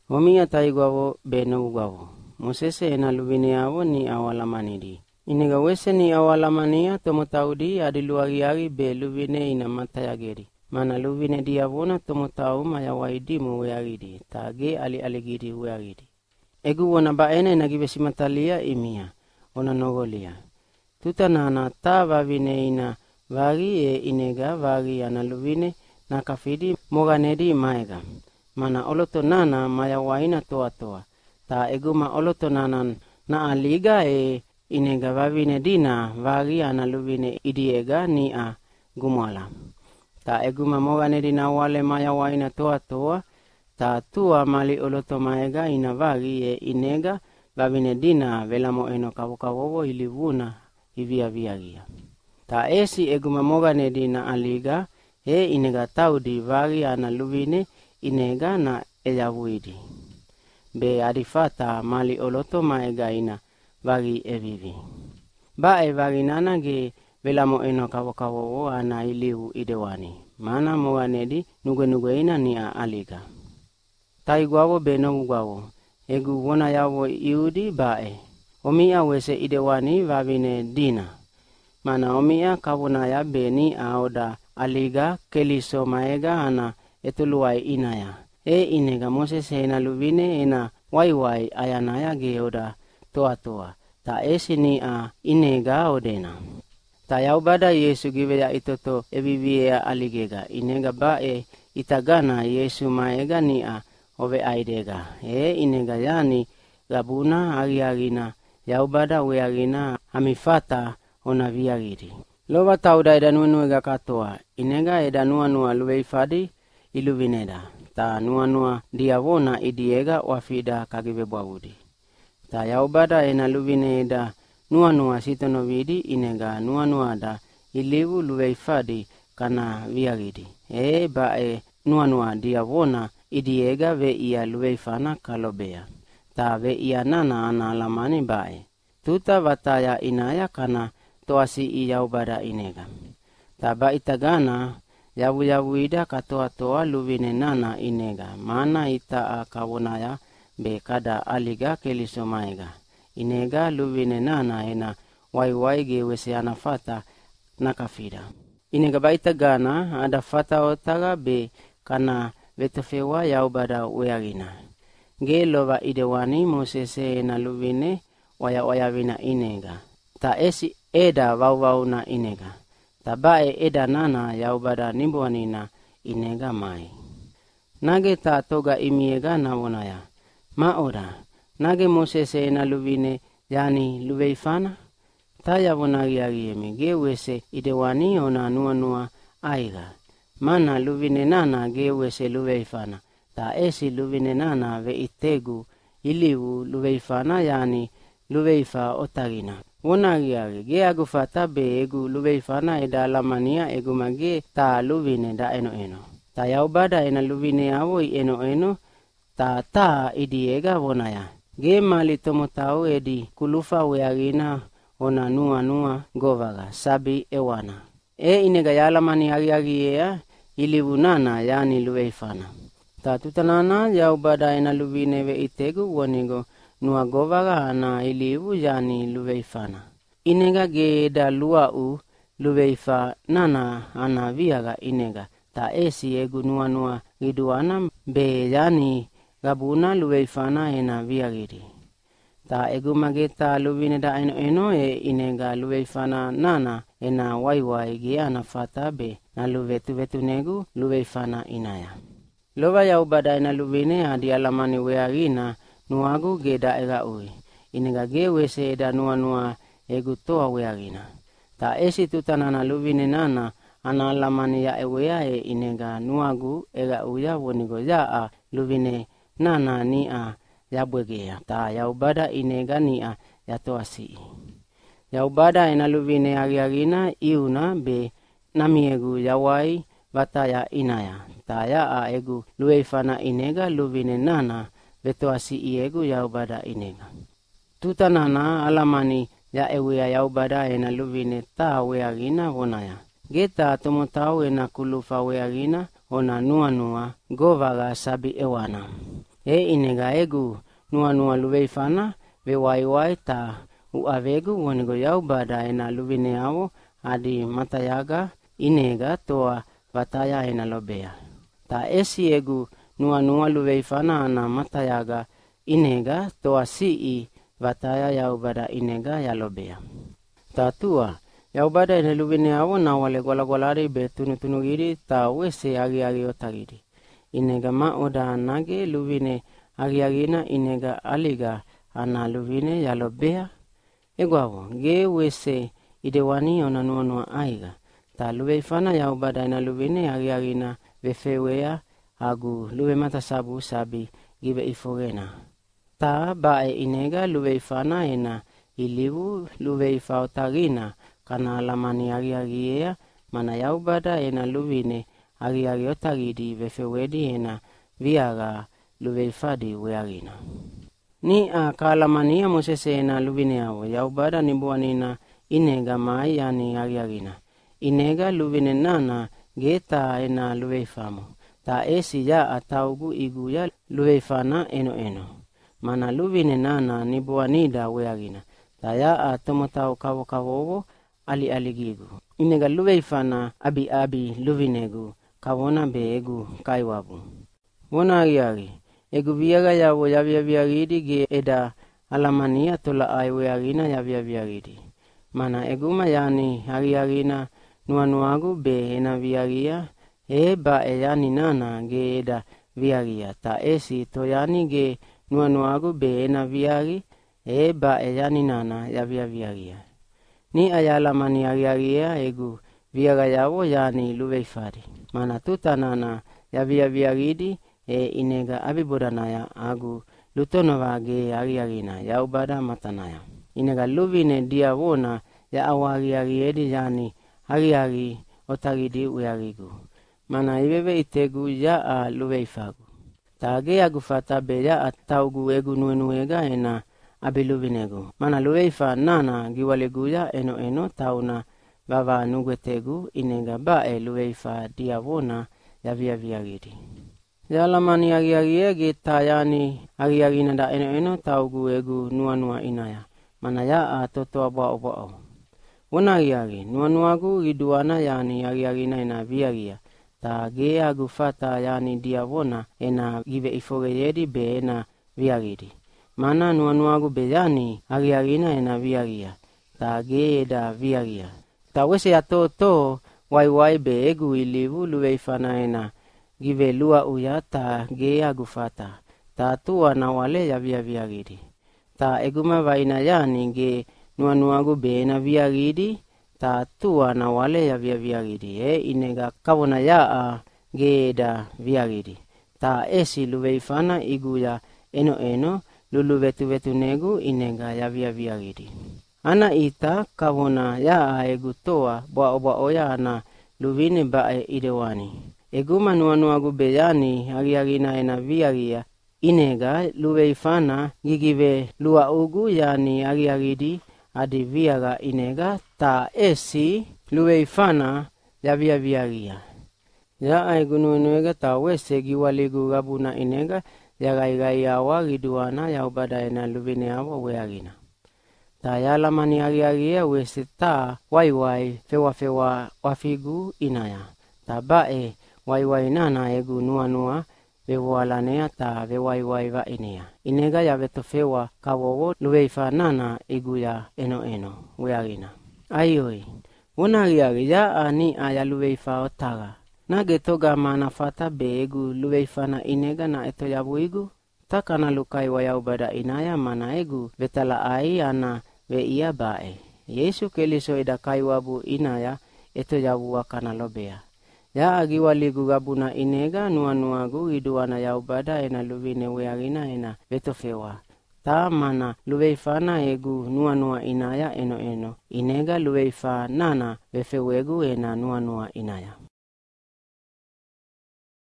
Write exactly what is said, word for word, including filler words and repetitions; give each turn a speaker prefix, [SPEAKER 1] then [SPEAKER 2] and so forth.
[SPEAKER 1] Omia taigwavo beno ugwavo. Mosese ena luvine yavo ni awalamanidi. Inega wese ni awalamania tomotaudi adiluagi-agi be luvine ina matayagedi. Mana luvine diavona tomotau mayawaidi mu weagidi. Tage ali-aligidi weagidi. Egu wana baene nagibesi matalia imia. Ona nogolia. Tuta nana ta vavine ina vagi e inega vagi ana luvine na kafidi moganedi maega. Mana oloto nana mayawaina toa toa. Ta eguma oloto nana na aliga e inega vavine dina vagi ana luvine idiega ni a gumala. Ta eguma moganedi na wale mayawaina toa toa. Ta tua mali oloto maega ina vagi e inega vavine dina velamo eno kavo-kavovo ilivuna ivia viagia. Ta esi eguma moganedi na aliga e inega taudi vagi ana luvine inega na eyavuidi. Be adifata mali oloto maega ina vagi evivi. Ba e vagi nana ge velamo eno kavo-kavovo ana ilivu idewani. Mana moganedi nugue-nugue ina ni a aliga. Tai guavo beno guavo. Egu wona yawo iudi bae. Omia wese idewani vavine dina. Mana omia kavunaya beni aoda aliga keliso maega ana etuluai inaya. E inega Mosese ena luvine ena wai-wai ayanaya geoda toa-toa. Ta esi ni a inega odena. Ta yaubada Yesu giveya itoto eviviea aligega. Inega bae itagana Yesu maega ni a ove aidega. E inega yani gabuna agi-agina yaubada weagina amifata ona viagidi. Lova tauda eda nua-nuega katoa. Inega eda nua-nua luveifadi iluvineda. Ta nua-nua diavona idiega wafida kagivebwavudi. Ta yaubada ena luvine eda nua-nua sitonovidi inega nua-nua da ilivu luveifadi kana viagidi. E bae nua-nua diavona idiega ve ia luveifana kalobea. Ta ve ia nana ana alamani bae. Tuta vataya inaya kana toasi i yaubada inega. Ta ba itagana yavu-yavu ida katoa-toa luvine nana inega. Mana ita a kavonaya be kada aliga keliso maega. Inega luvine nana ena wai-wai ge wese anafata nakafida. Inega ba itagana ada fata otaga be kana vetofewa yaubada weagina. Ge lova idewani Mosese ena luvine waya-wayavina inega. Ta esi eda vau-vau na inega. Ta bae eda nana yaubada nimbuanina inega mai. Nage ta toga imiega navonaya. Ma oda. Nage Mosese ena luvine yani luveifana. Ta yavonagi-agiemi ge wese idewani ona nua-nua aiga. Mana luvine nana ge wese luveifana. Ta esi luvine nana ve itegu ilivu luveifana yani luveifa otagina. Wonagi-agi ge agufata be egu luveifana eda alamania egu mage ta luvine da eno-eno. Ta yaubada ena luvine avo i eno-eno ta ta idiega wonaya. Ge mali tomotau edi kulufa weagina ona nua-nua govaga sabi ewana. E inega yalamani agi-agiea ilivu nana yani luveifana. Ta tutanana yaubada ena luvine ve itegu wonigo nua govaga ana ilivu yani luveifana. Inega ge eda luau luveifa nana ana viaga inega. Ta esi egu nua-nua giduana be yani gabuna luveifana ena viagidi. Ta egu mageta luvine da eno-eno e inega luveifana nana ena wai-wai ge anafata be na luvetu-vetu negu luveifana inaya. Lova yaubada ena luvine adi alamani weagina nuagu ge da ega ui. Inega ge wese eda nua-nua egu toa weagina. Ta esi tutanana luvine nana ana alamani ya ewea e inega nuagu ega uya wonigo ya a luvine nana ni a yabwegea. Ta yaubada inega ni a yatoasi. Yaubada ena luvine agi-agina iuna be namiegu yawai vataya inaya. Ta ya a egu luveifana inega luvine nana vetoasi iegu yaubada inega. Tutanana alamani ya ewea yaubada ena luvine ta weagina wonaya. Geta tomotau ena kulufa weagina ona nua-nua govaga sabi ewana. E inega egu nua nua luveifana ve waiwai ta uavegu wonigo Yaubada ena luvine awo adi matayaga inega toa vataya ena lobea. Ta esi egu nua nua luveifana ana matayaga inega toa sii vataya Yaubada inega ya lobea. Ta tua Yaubada ena luvine awo na wale gola-golari be tunu-tunu giri ta wese agi-agi otagiri. Inega ma oda nage luvine agi-agina inega aliga ana luvine ya lobea. Eguawo ge wese idewani ona nua-nua aiga. Ta luveifana Yaubada ena luvine agi-agina vefewea agu luve mata sabu sabi gibe ifogena. Ta bae inega luveifana ena ilivu luveifa otagina kana alamani agi-agiea mana Yaubada ena luvine agi-agi otagidi vefewedi ena viaga luveifadi weagina. Ni a kaalamania Mosese ena luvine awo Yaubada nibuanina inega mai yani agi-agina. Inega luvine nana geta ena luveifamo. Ta esi ya ataugu iguya luveifana eno-eno. Mana luvine nana nibuanida weagina. Ta ya atomotau kavo-kavovo ali-ali gigu. Inega luveifana abi-abi luvinegu kavona be egu kaiwabu. Wona agi-agi. Egu viaga yawo yavi-aviagidi ge eda alamania tola ai weagina yavi-aviagidi. Mana eguma yani agi-agina nua-nuagu be ena viagia e ba e yani nana ge eda viagia. Ta esi to yani ge nua-nuagu be ena viagi e ba e yani nana yavi-aviagia. Ni ayalamani agi-agia egu viaga yawo yani luveifadi. Mana tuta nana yavi-aviagidi e inega abibodanaya agu lutonova ge agi-agina Yaubada matanaya. Inega luvine dia wona ya awagi-agi edi yani agi-agi otagidi uyagigu. Mana ibebe itegu ya a luveifagu. Ta ge agufata be ya ataugu egu nue-nuega ena abiluvinegu. Mana luveifa nana giwaliguya eno-eno tauna vava nugwetegu inega bae luveifa dia wona yavi-aviagidi. Yalamani agi-agia geta yani agi-agina da eno-eno taugu egu nua-nua inaya. Mana ya a totoa bao-bao. Wona agi-agi nua-nuagu giduana yani agi-agina ena viagia. Ta ge agufata yani dia wona ena give ifogeyedi be ena viagidi. Mana nua-nuagu be yani agi-agina ena viagia. Ta ge eda viagia. Ta wese ato-to wai-wai be egu ilivu luveifana ena give lua uya ta ge agufata. Ta tua na wale yavi-aviagidi. Ta eguma vaina yani ge nua-nuagu be ena viagidi. Ta tua na wale yavi-aviagidi. E inega kavona yaa ge eda viagidi. Ta esi luveifana iguya eno-eno lulu vetu-vetu negu inega yavi-aviagidi. Ana ita kavona yaa egu toa bao-baoya ana luvine bae idewani. Eguma nua-nuagu be yani agi-agina ena viagia inega luveifana gigive lua ugu yani agi-agidi adi viaga inega ta esi luveifana yavi-aviagia. Ya egu nue-nuega ta wese giwaligu gabuna inega yagai-gai awa giduana Yaubada ena luvine awa weagina. Ta yalamani agi-agia wese ta wai-wai fewa-fewa wafigu inaya. Ta bae wai-wai nana egu nua-nua vewalanea ta vewai-wai va inea. Inega ya vetofewa kawowo luveifa nana iguya eno-eno weagina. Aioi. Wona agi-agi ya ani aya luveifa otaga. Nage toga manafata be egu luveifana inega na eto yabu igu. Takana lukai wa Yaubada inaya mana egu vetala ai ana ve ia bae. Yesu Keliso eda kaiwabu inaya eto yabu wakana lobea. Ya agiwaligu gabuna inega nua-nuagu iduana Yaubada ena luvine weagina ena vetofewa. Ta mana luveifana egu nua-nua inaya eno-eno. Inega luveifa nana vefewegu ena nua-nua inaya.